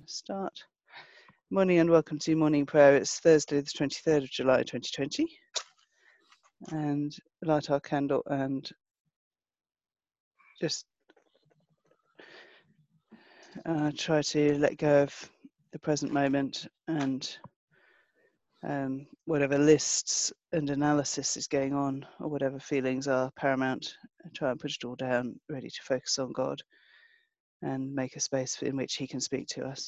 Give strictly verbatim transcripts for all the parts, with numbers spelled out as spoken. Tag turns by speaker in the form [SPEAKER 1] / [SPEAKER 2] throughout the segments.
[SPEAKER 1] Start. Morning and welcome to morning prayer. It's Thursday, the twenty-third of July, twenty twenty, and light our candle and just uh, try to let go of the present moment and um, whatever lists and analysis is going on, or whatever feelings are paramount. Try and put it all down, ready to focus on God and make a space in which He can speak to us.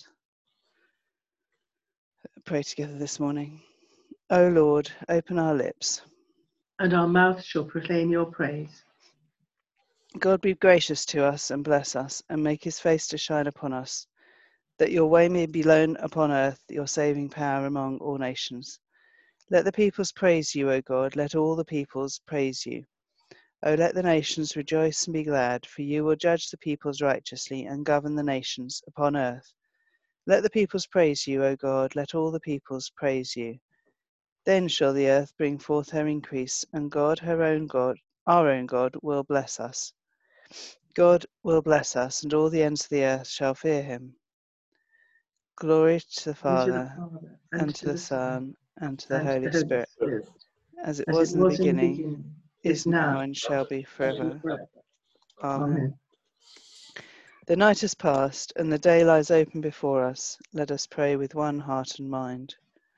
[SPEAKER 1] Pray together this morning. O Lord, open our lips,
[SPEAKER 2] and our mouth shall proclaim your praise.
[SPEAKER 1] God be gracious to us and bless us, and make his face to shine upon us, that your way may be known upon earth, your saving power among all nations. Let the peoples praise you, O God, let all the peoples praise you. O let the nations rejoice and be glad, for you will judge the peoples righteously and govern the nations upon earth. Let the peoples praise you, O God, let all the peoples praise you. Then shall the earth bring forth her increase, and God, her own God, our own God, will bless us. God will bless us, and all the ends of the earth shall fear him. Glory to the Father, and to the, Father, and and to the, the Son, and to the and Holy, the Holy Spirit, Spirit, as it, as was, it in was in the beginning, beginning is, is now, and shall be forever. forever. Amen. Amen. The night has passed, and the day lies open before us. Let us pray with one heart and mind.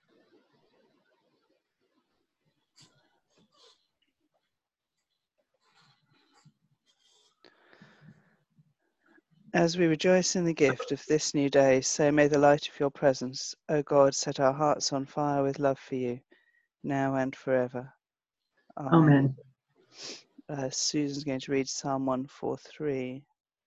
[SPEAKER 1] As we rejoice in the gift of this new day, so may the light of your presence, O God, set our hearts on fire with love for you, now and forever. Amen. Amen. Uh, Susan's going to read Psalm one forty-three.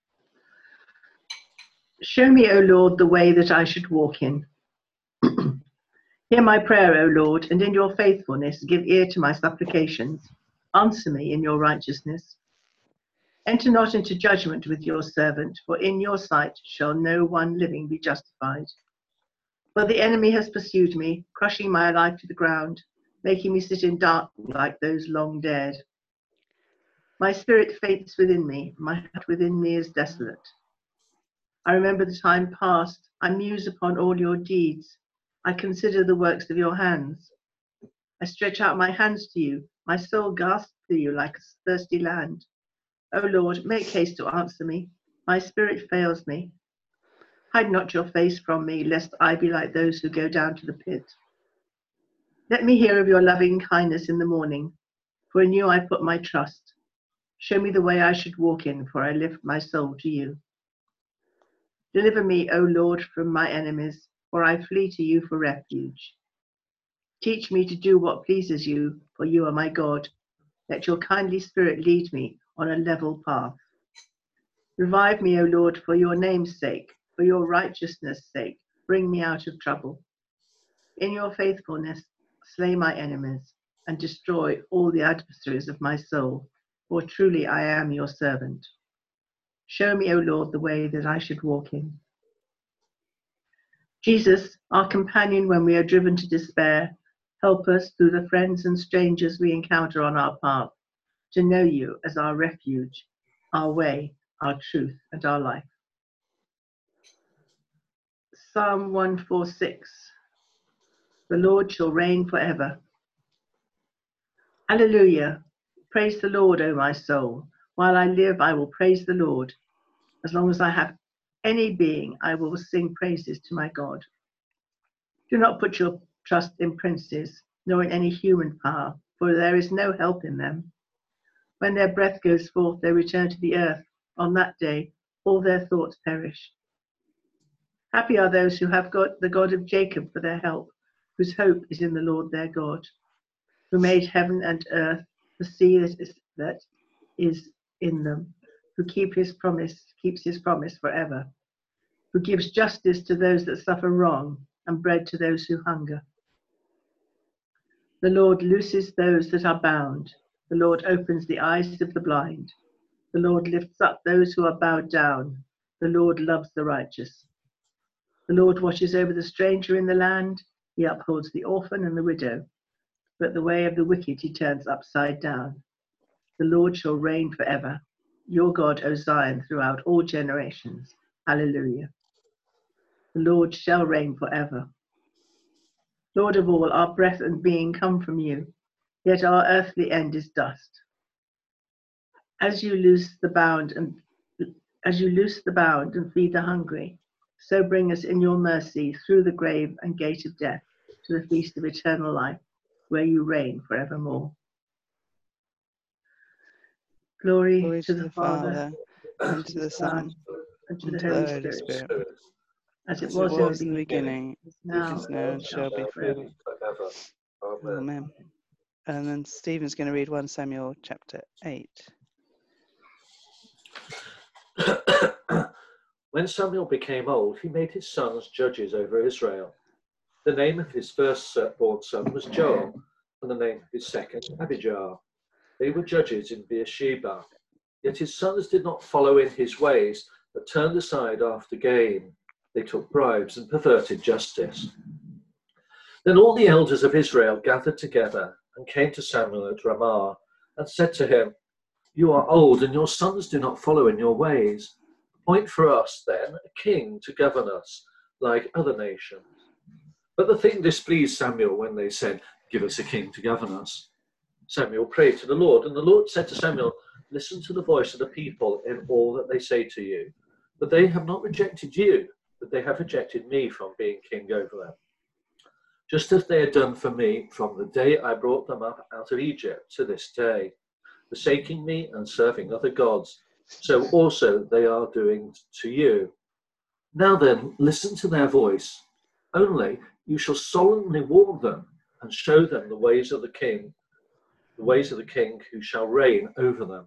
[SPEAKER 2] Show me, O Lord, the way that I should walk in. Hear my prayer, O Lord, and in your faithfulness give ear to my supplications. Answer me in your righteousness. Enter not into judgment with your servant, for in your sight shall no one living be justified. For the enemy has pursued me, crushing my life to the ground, making me sit in darkness like those long dead. My spirit faints within me, my heart within me is desolate. I remember the time past, I muse upon all your deeds, I consider the works of your hands. I stretch out my hands to you, my soul gasps to you like a thirsty land. O Lord, make haste to answer me. My spirit fails me. Hide not your face from me, lest I be like those who go down to the pit. Let me hear of your loving kindness in the morning, for in you I put my trust. Show me the way I should walk in, for I lift my soul to you. Deliver me, O Lord, from my enemies, for I flee to you for refuge. Teach me to do what pleases you, for you are my God. Let your kindly spirit lead me on a level path. Revive me, O Lord, for your name's sake, for your righteousness' sake, bring me out of trouble. In your faithfulness, slay my enemies, and destroy all the adversaries of my soul, for truly I am your servant. Show me, O Lord, the way that I should walk in. Jesus, our companion when we are driven to despair, help us through the friends and strangers we encounter on our path, to know you as our refuge, our way, our truth, and our life. Psalm one forty-six. The Lord shall reign forever. Hallelujah. Praise the Lord, O my soul. While I live, I will praise the Lord. As long as I have any being, I will sing praises to my God. Do not put your trust in princes, nor in any human power, for there is no help in them. When their breath goes forth, they return to the earth. On that day, all their thoughts perish. Happy are those who have got the God of Jacob for their help, whose hope is in the Lord their God, who made heaven and earth, the sea that is, that is in them, who keep his promise, keeps his promise forever, who gives justice to those that suffer wrong and bread to those who hunger. The Lord looses those that are bound. The Lord opens the eyes of the blind. The Lord lifts up those who are bowed down. The Lord loves the righteous. The Lord watches over the stranger in the land. He upholds the orphan and the widow. But the way of the wicked he turns upside down. The Lord shall reign forever. Your God, O Zion, throughout all generations. Hallelujah. The Lord shall reign forever. Lord of all, our breath and being come from you, yet our earthly end is dust. As you loose the bound and as you loose the bound and feed the hungry, so bring us in your mercy through the grave and gate of death to the feast of eternal life, where you reign forevermore. Glory,
[SPEAKER 1] Glory
[SPEAKER 2] to the, the Father,
[SPEAKER 1] Father, and to the Son,
[SPEAKER 2] and to
[SPEAKER 1] and
[SPEAKER 2] the
[SPEAKER 1] to the
[SPEAKER 2] Holy
[SPEAKER 1] Holy
[SPEAKER 2] Spirit,
[SPEAKER 1] Spirit,
[SPEAKER 2] as it
[SPEAKER 1] as it
[SPEAKER 2] was,
[SPEAKER 1] was
[SPEAKER 2] in
[SPEAKER 1] in
[SPEAKER 2] the
[SPEAKER 1] the
[SPEAKER 2] beginning,
[SPEAKER 1] beginning,
[SPEAKER 2] is
[SPEAKER 1] is
[SPEAKER 2] now,
[SPEAKER 1] now, and shall be forever.
[SPEAKER 3] forever. Amen.
[SPEAKER 1] Amen. And then Stephen's going to read First Samuel chapter eight.
[SPEAKER 3] When Samuel became old, he made his sons judges over Israel. The name of his firstborn son was Joel, and the name of his second, Abijah. They were judges in Beersheba. Yet his sons did not follow in his ways, but turned aside after gain. They took bribes and perverted justice. Then all the elders of Israel gathered together and came to Samuel at Ramah and said to him, "You are old, and your sons do not follow in your ways. Appoint for us, then, a king to govern us, like other nations." But the thing displeased Samuel when they said, "Give us a king to govern us." Samuel prayed to the Lord, and the Lord said to Samuel, "Listen to the voice of the people in all that they say to you. But they have not rejected you, but they have rejected me from being king over them. Just as they had done for me from the day I brought them up out of Egypt to this day, forsaking me and serving other gods, so also they are doing to you. Now then, listen to their voice. Only you shall solemnly warn them and show them the ways of the king, the ways of the king who shall reign over them."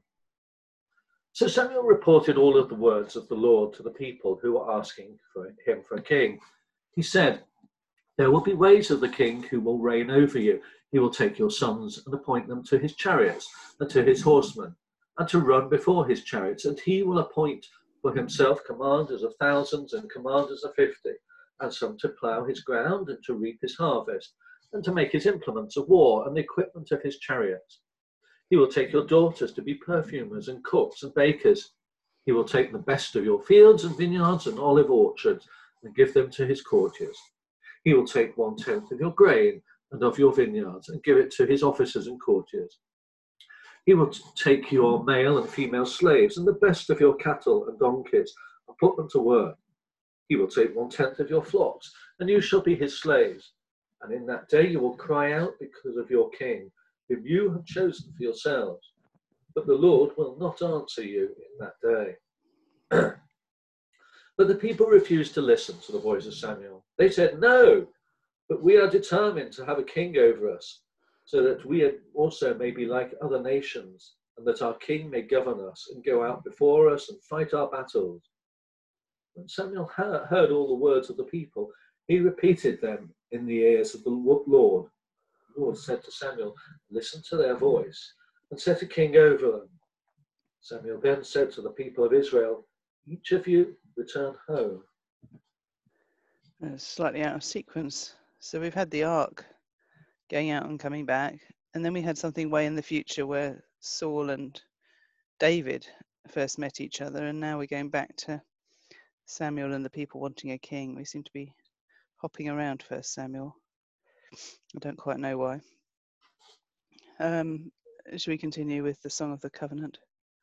[SPEAKER 3] So Samuel reported all of the words of the Lord to the people who were asking for him for a king. He said, "There will be ways of the king who will reign over you. He will take your sons and appoint them to his chariots and to his horsemen, and to run before his chariots, and he will appoint for himself commanders of thousands and commanders of fifty, and some to plough his ground and to reap his harvest, and to make his implements of war and the equipment of his chariots. He will take your daughters to be perfumers and cooks and bakers. He will take the best of your fields and vineyards and olive orchards and give them to his courtiers. He will take one-tenth of your grain and of your vineyards and give it to his officers and courtiers. He will take your male and female slaves and the best of your cattle and donkeys and put them to work. He will take one-tenth of your flocks, and you shall be his slaves. And in that day you will cry out because of your king, whom you have chosen for yourselves. But the Lord will not answer you in that day." But the people refused to listen to the voice of Samuel. They said, "No, but we are determined to have a king over us, so that we also may be like other nations, and that our king may govern us and go out before us and fight our battles." When Samuel heard all the words of the people, he repeated them in the ears of the Lord. The Lord said to Samuel, "Listen to their voice and set a king over them." Samuel then said to the people of Israel, "Each of you return home."
[SPEAKER 1] Uh, slightly out of sequence. So we've had the ark going out and coming back, and then we had something way in the future where Saul and David first met each other, and now we're going back to Samuel and the people wanting a king. We seem to be hopping around First Samuel. I don't quite know why. Um, should we continue with the Song of the Covenant?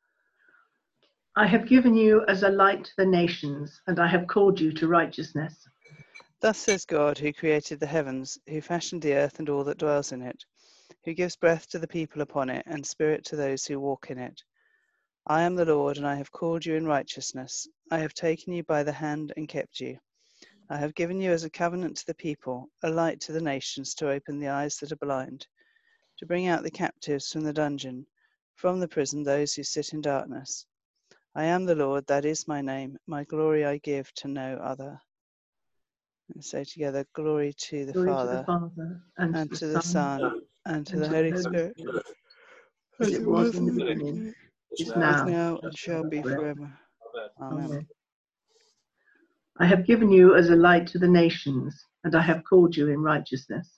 [SPEAKER 2] I have given you as a light to the nations, and I have called you to righteousness.
[SPEAKER 1] Thus says God, who created the heavens, who fashioned the earth and all that dwells in it, who gives breath to the people upon it, and spirit to those who walk in it. I am the Lord, and I have called you in righteousness. I have taken you by the hand and kept you. I have given you as a covenant to the people, a light to the nations, to open the eyes that are blind, to bring out the captives from the dungeon, from the prison those who sit in darkness. I am the Lord, that is my name. My glory I give to no other. And say together, glory to the
[SPEAKER 2] Glory
[SPEAKER 1] Father,
[SPEAKER 2] to the Father, and,
[SPEAKER 1] and
[SPEAKER 2] to
[SPEAKER 1] to
[SPEAKER 2] the
[SPEAKER 1] the
[SPEAKER 2] Son,
[SPEAKER 1] Son, and to
[SPEAKER 2] and
[SPEAKER 1] the
[SPEAKER 2] to the
[SPEAKER 1] Holy
[SPEAKER 2] Holy
[SPEAKER 1] Spirit,
[SPEAKER 2] Spirit,
[SPEAKER 1] as
[SPEAKER 2] as
[SPEAKER 1] it
[SPEAKER 2] it was
[SPEAKER 1] was
[SPEAKER 2] in the
[SPEAKER 1] in the
[SPEAKER 2] beginning,
[SPEAKER 1] beginning,
[SPEAKER 2] is
[SPEAKER 3] Is
[SPEAKER 1] is
[SPEAKER 2] now,
[SPEAKER 1] now,
[SPEAKER 2] and
[SPEAKER 1] and
[SPEAKER 2] shall
[SPEAKER 1] shall
[SPEAKER 2] be
[SPEAKER 1] be
[SPEAKER 2] forever.
[SPEAKER 1] forever.
[SPEAKER 3] Amen.
[SPEAKER 1] Amen.
[SPEAKER 2] I have given you as a light to the nations, and I have called you in righteousness.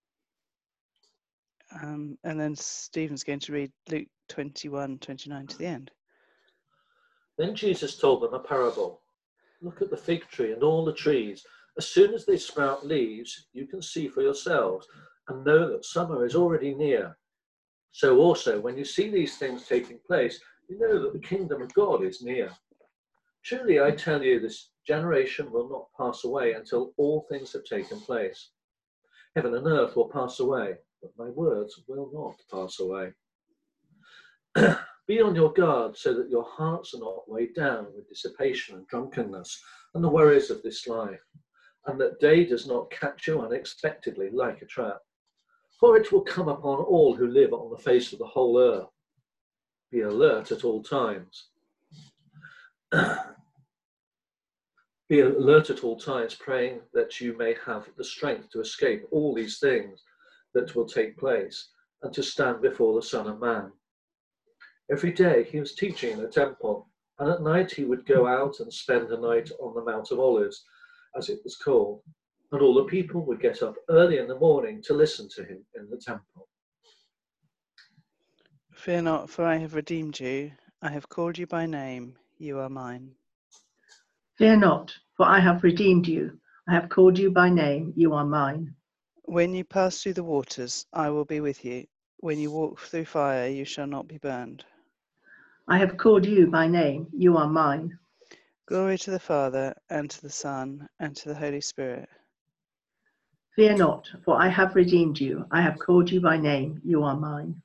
[SPEAKER 1] Um, and then Stephen's going to read Luke twenty-one, twenty-nine to the end.
[SPEAKER 3] Then Jesus told them a parable. "Look at the fig tree and all the trees. As soon as they sprout leaves, you can see for yourselves and know that summer is already near. So also, when you see these things taking place, you know that the kingdom of God is near. Truly, I tell you, this generation will not pass away until all things have taken place. Heaven and earth will pass away, but my words will not pass away. Be on your guard so that your hearts are not weighed down with dissipation and drunkenness and the worries of this life, and that day does not catch you unexpectedly like a trap. For it will come upon all who live on the face of the whole earth. Be alert at all times. Be alert at all times, praying that you may have the strength to escape all these things that will take place and to stand before the Son of Man. Every day he was teaching in the temple, and at night he would go out and spend the night on the Mount of Olives, as it was called, and all the people would get up early in the morning to listen to him in the temple.
[SPEAKER 1] Fear not, for I have redeemed you. I have called you by name. You are mine.
[SPEAKER 2] Fear not, for I have redeemed you. I have called you by name. You are mine.
[SPEAKER 1] When you pass through the waters, I will be with you. When you walk through fire, you shall not be burned.
[SPEAKER 2] I have called you by name. You are mine.
[SPEAKER 1] Glory to the Father, and to the Son, and to the Holy Spirit.
[SPEAKER 2] Fear not, for I have redeemed you. I have called you by name. You are mine.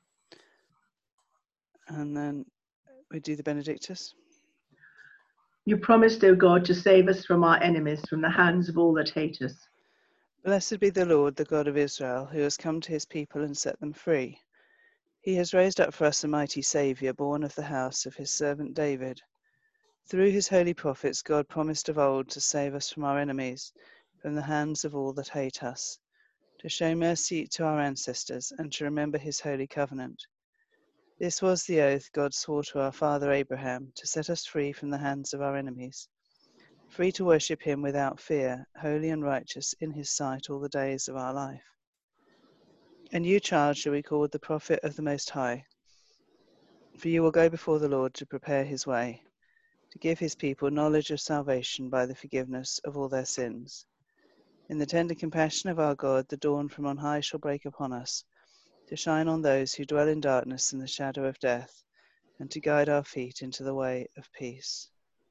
[SPEAKER 1] And then we do the Benedictus.
[SPEAKER 2] You promised, O God, to save us from our enemies, from the hands of all that hate us.
[SPEAKER 1] Blessed be the Lord, the God of Israel, who has come to his people and set them free. He has raised up for us a mighty Saviour, born of the house of his servant David. Through his holy prophets, God promised of old to save us from our enemies, from the hands of all that hate us, to show mercy to our ancestors, and to remember his holy covenant. This was the oath God swore to our father Abraham, to set us free from the hands of our enemies, free to worship him without fear, holy and righteous in his sight all the days of our life. And you, child, shall be called the prophet of the Most High, for you will go before the Lord to prepare his way, to give his people knowledge of salvation by the forgiveness of all their sins. In the tender compassion of our God, the dawn from on high shall break upon us, to shine on those who dwell in darkness and the shadow of death, and to guide our feet into the way of peace.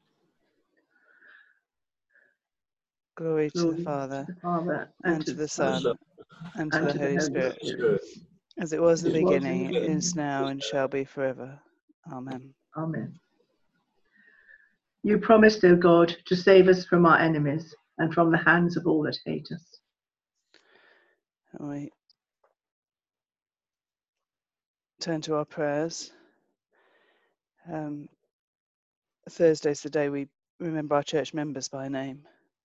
[SPEAKER 1] Glory to the
[SPEAKER 2] Glory
[SPEAKER 1] Father,
[SPEAKER 2] to the Father, and,
[SPEAKER 1] and
[SPEAKER 2] to
[SPEAKER 1] to
[SPEAKER 2] the
[SPEAKER 1] the
[SPEAKER 2] Son,
[SPEAKER 1] Son, and to
[SPEAKER 2] and
[SPEAKER 1] the
[SPEAKER 2] to the
[SPEAKER 1] Holy
[SPEAKER 2] Holy
[SPEAKER 1] Spirit,
[SPEAKER 2] Spirit.
[SPEAKER 1] as it was in
[SPEAKER 2] As
[SPEAKER 1] the
[SPEAKER 2] it was in
[SPEAKER 1] beginning,
[SPEAKER 2] the beginning.
[SPEAKER 1] is now, and shall be forever. Amen.
[SPEAKER 2] Amen. You promised, O God, to save us from our enemies and from the hands of all that hate us.
[SPEAKER 1] And we turn to our prayers. Um, Thursday's the day we remember our church members by name.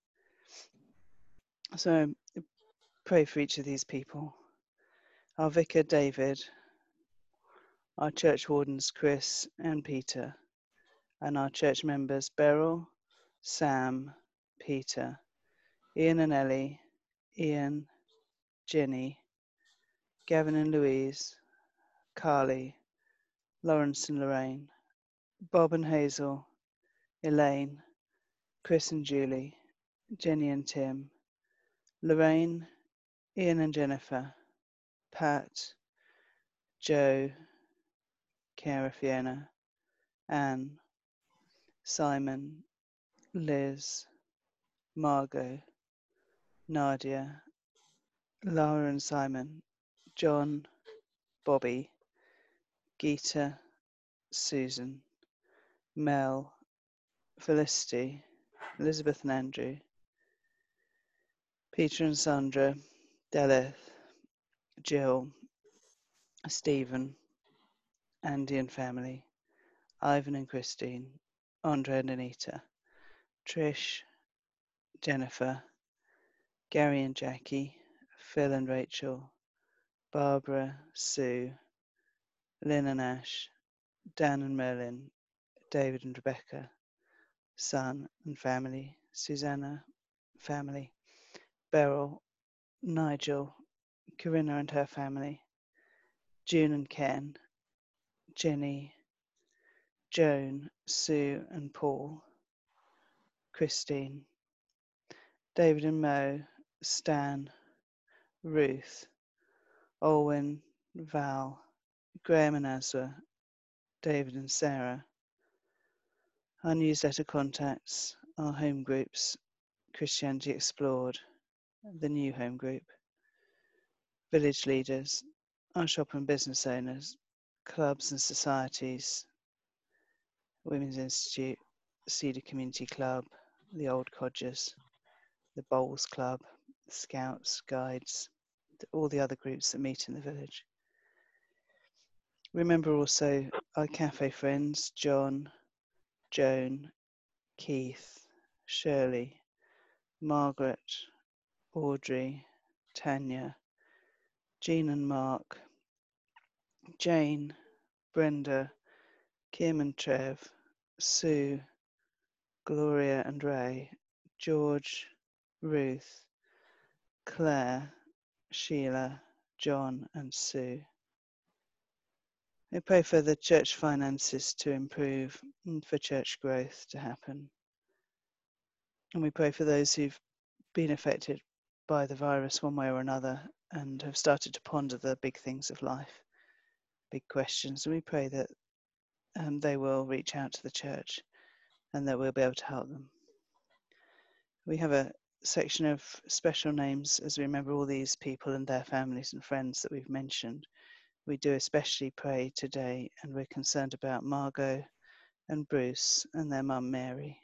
[SPEAKER 1] So pray for each of these people. Our vicar, David, our church wardens, Chris and Peter, and our church members, Beryl, Sam, Peter, Ian and Ellie, Ian, Jenny, Gavin and Louise, Carly, Lawrence and Lorraine, Bob and Hazel, Elaine, Chris and Julie, Jenny and Tim, Lorraine, Ian and Jennifer, Pat, Joe, Cara, Fiona, Anne, Simon, Liz, Margot, Nadia, Lara and Simon, John, Bobby, Geeta, Susan, Mel, Felicity, Elizabeth and Andrew, Peter and Sandra, Delith, Jill, Stephen, Andy and family, Ivan and Christine, Andre and Anita, Trish, Jennifer, Gary and Jackie, Phil and Rachel, Barbara, Sue, Lynn and Ash, Dan and Merlin, David and Rebecca, son and family, Susanna, family, Beryl, Nigel, Corinna and her family, June and Ken, Jenny, Joan, Sue and Paul, Christine, David and Mo, Stan, Ruth, Olwen, Val, Graham and Azra, David and Sarah. Our newsletter contacts, our home groups, Christianity Explored, the new home group, village leaders, our shop and business owners, clubs and societies, Women's Institute, Cedar Community Club, the Old Codgers, the Bowls Club, the Scouts, Guides, all the other groups that meet in the village. Remember also our cafe friends, John, Joan, Keith, Shirley, Margaret, Audrey, Tanya, Jean and Mark, Jane, Brenda, Kim and Trev, Sue, Gloria and Ray, George, Ruth, Claire, Sheila, John and Sue. We pray for the church finances to improve and for church growth to happen. And we pray for those who've been affected by the virus one way or another and have started to ponder the big things of life, big questions. And we pray that um, they will reach out to the church and that we'll be able to help them. We have a section of special names as we remember all these people and their families and friends that we've mentioned. We do especially pray today, and we're concerned about Margot and Bruce and their mum Mary.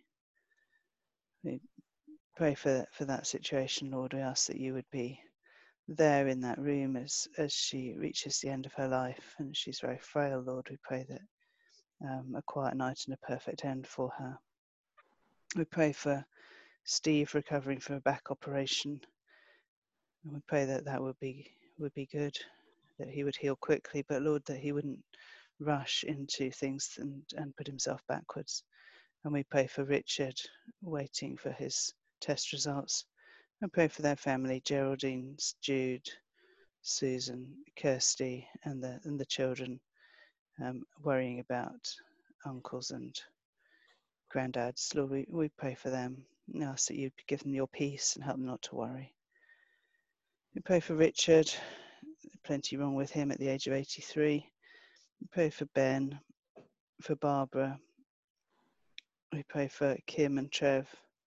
[SPEAKER 1] We pray for, for that situation, Lord. We ask that you would be there in that room as, as she reaches the end of her life, and she's very frail, Lord. We pray that um, a quiet night and a perfect end for her. We pray for Steve recovering from a back operation, and we pray that that would be would be good, that he would heal quickly, but Lord, that he wouldn't rush into things and, and put himself backwards. And we pray for Richard, waiting for his test results, and pray for their family, Geraldine, Jude, Susan, Kirsty, and the and the children, um, worrying about uncles and granddads. Lord, we, we pray for them and ask that you give them your peace and help them not to worry. We pray for Richard, plenty wrong with him at the age of eighty-three. We pray for Ben, for Barbara. We pray for Kim and Trev,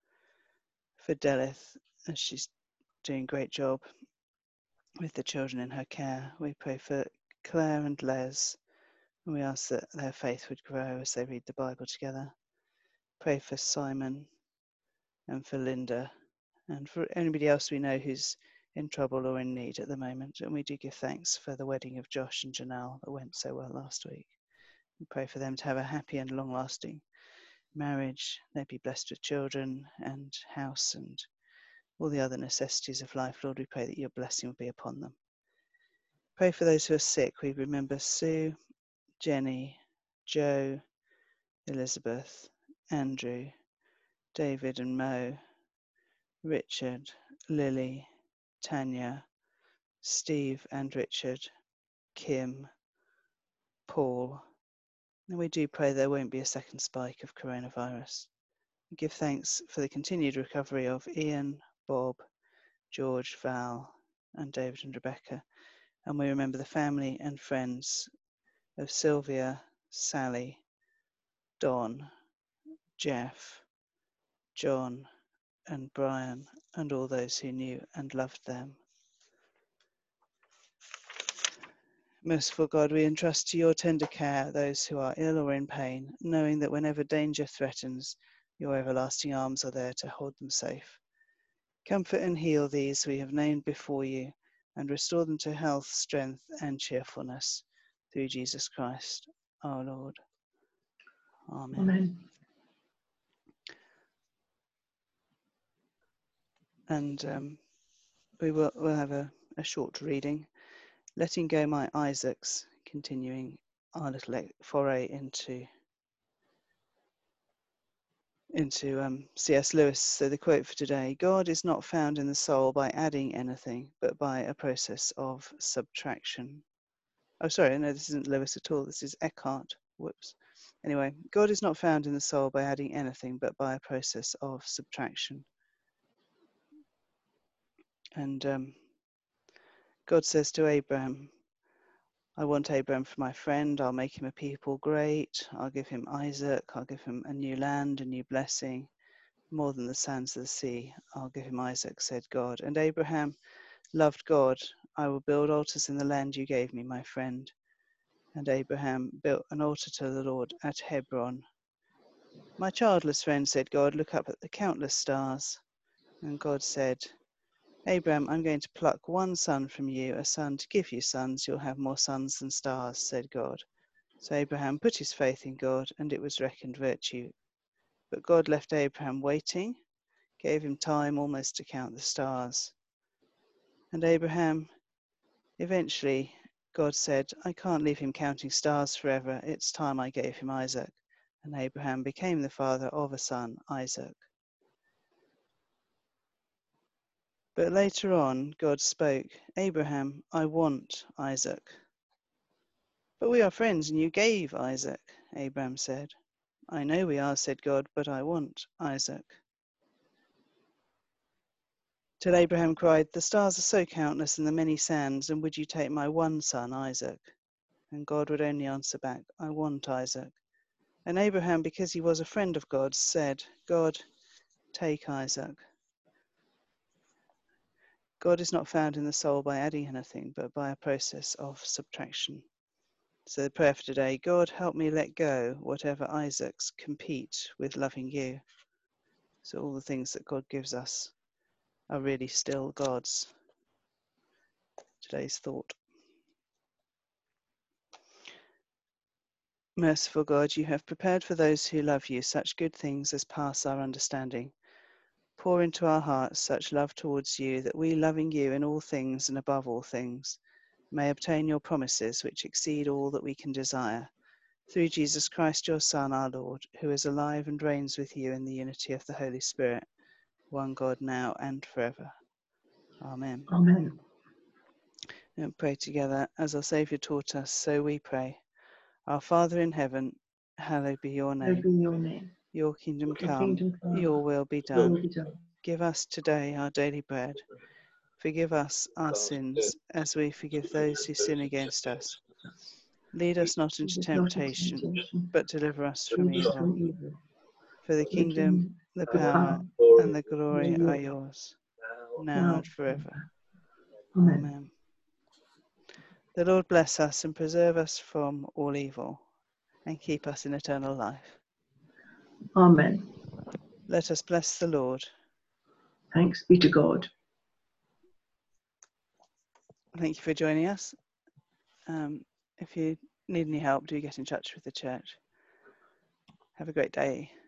[SPEAKER 1] for Delith, as she's doing a great job with the children in her care. We pray for Claire and Les, and we ask that their faith would grow as they read the Bible together. Pray for Simon and for Linda and for anybody else we know who's in trouble or in need at the moment. And we do give thanks for the wedding of Josh and Janelle that went so well last week. We pray for them to have a happy and long-lasting marriage. They'd be blessed with children and house and all the other necessities of life. Lord, we pray that your blessing will be upon them. Pray for those who are sick. We remember Sue, Jenny, Joe, Elizabeth, Andrew, David and Mo, Richard, Lily, Tanya, Steve and Richard, Kim, Paul. And we do pray there won't be a second spike of coronavirus. We give thanks for the continued recovery of Ian, Bob, George, Val, and David and Rebecca. And we remember the family and friends of Sylvia, Sally, Don, Jeff, John, and Brian, and all those who knew and loved them. Merciful God, we entrust to your tender care those who are ill or in pain, knowing that whenever danger threatens, your everlasting arms are there to hold them safe. Comfort and heal these we have named before you, and restore them to health, strength, and cheerfulness, through Jesus Christ, our Lord. Amen.
[SPEAKER 2] Amen.
[SPEAKER 1] And um, we will we'll have a, a short reading. Letting Go My Isaacs, continuing our little foray into into um, C S Lewis. So the quote for today: God is not found in the soul by adding anything, but by a process of subtraction. Oh, sorry, no, this isn't Lewis at all. This is Eckhart. Whoops. Anyway, God is not found in the soul by adding anything, but by a process of subtraction. And um, God says to Abraham, I want Abraham for my friend. I'll make him a people great. I'll give him Isaac. I'll give him a new land, a new blessing. More than the sands of the sea, I'll give him Isaac, said God. And Abraham loved God. I will build altars in the land you gave me, my friend. And Abraham built an altar to the Lord at Hebron. My childless friend, said God, look up at the countless stars. And God said, Abraham, I'm going to pluck one son from you, a son to give you sons. You'll have more sons than stars, said God. So Abraham put his faith in God, and it was reckoned virtue. But God left Abraham waiting, gave him time almost to count the stars. And Abraham, eventually, God said, I can't leave him counting stars forever. It's time I gave him Isaac. And Abraham became the father of a son, Isaac. But later on, God spoke, Abraham, I want Isaac. But we are friends, and you gave Isaac, Abraham said. I know we are, said God, but I want Isaac. Till Abraham cried, the stars are so countless and the many sands, and would you take my one son, Isaac? And God would only answer back, I want Isaac. And Abraham, because he was a friend of God, said, God, take Isaac. God is not found in the soul by adding anything, but by a process of subtraction. So the prayer for today, God, help me let go whatever Isaac's compete with loving you. So all the things that God gives us are really still God's. Today's thought. Merciful God, you have prepared for those who love you such good things as pass our understanding. Pour into our hearts such love towards you that we, loving you in all things and above all things, may obtain your promises which exceed all that we can desire. Through Jesus Christ, your Son, our Lord, who is alive and reigns with you in the unity of the Holy Spirit, one God now and forever. Amen.
[SPEAKER 2] Amen.
[SPEAKER 1] And pray together as our Saviour taught us, so we pray. Our Father in heaven, hallowed be your
[SPEAKER 2] Hallowed
[SPEAKER 1] name.
[SPEAKER 2] be your name.
[SPEAKER 1] Your kingdom
[SPEAKER 2] Your
[SPEAKER 1] come,
[SPEAKER 2] kingdom come.
[SPEAKER 1] your will be
[SPEAKER 2] Your will
[SPEAKER 1] done.
[SPEAKER 2] be done.
[SPEAKER 1] Give us today our daily bread. Forgive us our sins, as we forgive those who sin against us. Lead us not into
[SPEAKER 2] Lead us not into
[SPEAKER 1] temptation,
[SPEAKER 2] temptation,
[SPEAKER 1] but deliver us
[SPEAKER 2] but
[SPEAKER 1] from
[SPEAKER 2] deliver us
[SPEAKER 1] evil.
[SPEAKER 2] from evil.
[SPEAKER 1] For the
[SPEAKER 2] For the
[SPEAKER 1] kingdom,
[SPEAKER 2] kingdom,
[SPEAKER 1] the
[SPEAKER 2] the
[SPEAKER 1] power,
[SPEAKER 2] power,
[SPEAKER 1] and the
[SPEAKER 2] and
[SPEAKER 1] glory
[SPEAKER 2] the
[SPEAKER 1] are
[SPEAKER 2] glory,
[SPEAKER 1] yours, now
[SPEAKER 2] now
[SPEAKER 1] and forever.
[SPEAKER 2] Amen.
[SPEAKER 1] Amen. The Lord bless us and preserve us from all evil, and keep us in eternal life.
[SPEAKER 2] Amen.
[SPEAKER 1] Let us bless the Lord.
[SPEAKER 2] Thanks be to God.
[SPEAKER 1] Thank you for joining us. Um, if you need any help, do get in touch with the church. Have a great day.